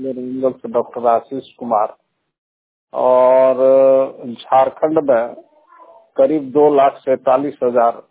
मेरे मंगल से डॉक्टर आशीष कुमार। और झारखंड में करीब 2,47,000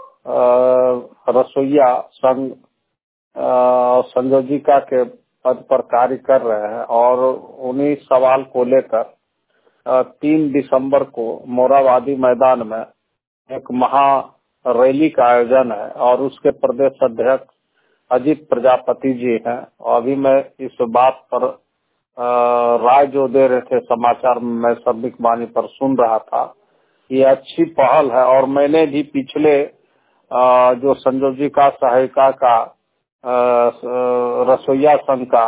रसोईया संघ संयोजिका के पद पर कार्य कर रहे हैं और उन्हीं सवाल को लेकर 3 दिसंबर को मोराबादी मैदान में एक महा रैली का आयोजन है और उसके प्रदेश अध्यक्ष अजीत प्रजापति जी हैं। और अभी मैं इस बात पर राय जो दे रहे थे समाचार में, मैं सर्विक वाणी पर सुन रहा था। ये अच्छी पहल है और मैंने भी पिछले जो संयोजिका सहायिका का रसोईया संघ का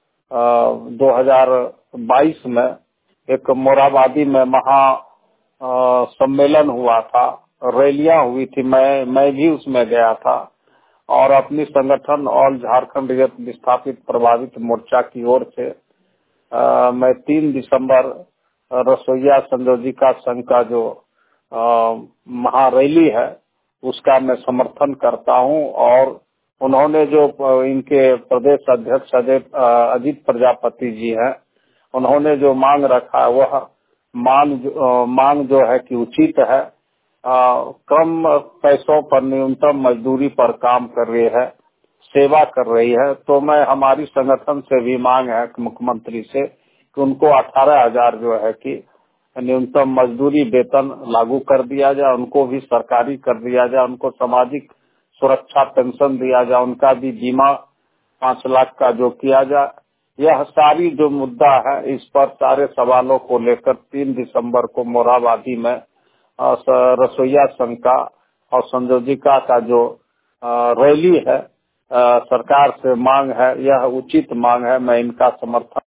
2022 में एक मोराबादी में महा सम्मेलन हुआ था, रैलियां हुई थी, मैं भी उसमें गया था और अपनी संगठन और झारखंड विस्थापित प्रभावित मोर्चा की ओर से मैं 3 दिसंबर रसोईया संयोजिका संघ का जो महारैली है उसका मैं समर्थन करता हूं। और उन्होंने जो इनके प्रदेश अध्यक्ष अजीत प्रजापति जी हैं, उन्होंने जो मांग रखा है वह मांग जो है कि उचित है। कम पैसों पर न्यूनतम मजदूरी पर काम कर रही है, सेवा कर रही है। तो मैं हमारी संगठन से भी मांग है मुख्यमंत्री से कि उनको 18,000 जो है कि न्यूनतम मजदूरी वेतन लागू कर दिया जाए, उनको भी सरकारी कर दिया जाए, उनको सामाजिक सुरक्षा पेंशन दिया जाए, उनका भी बीमा 5 लाख का जो किया जाए। यह सारी जो मुद्दा है इस पर सारे सवालों को लेकर 3 दिसंबर को मोराबादी में रसोईया संघ का और संयोजिका का जो रैली है सरकार से मांग है, यह उचित मांग है। मैं इनका समर्थन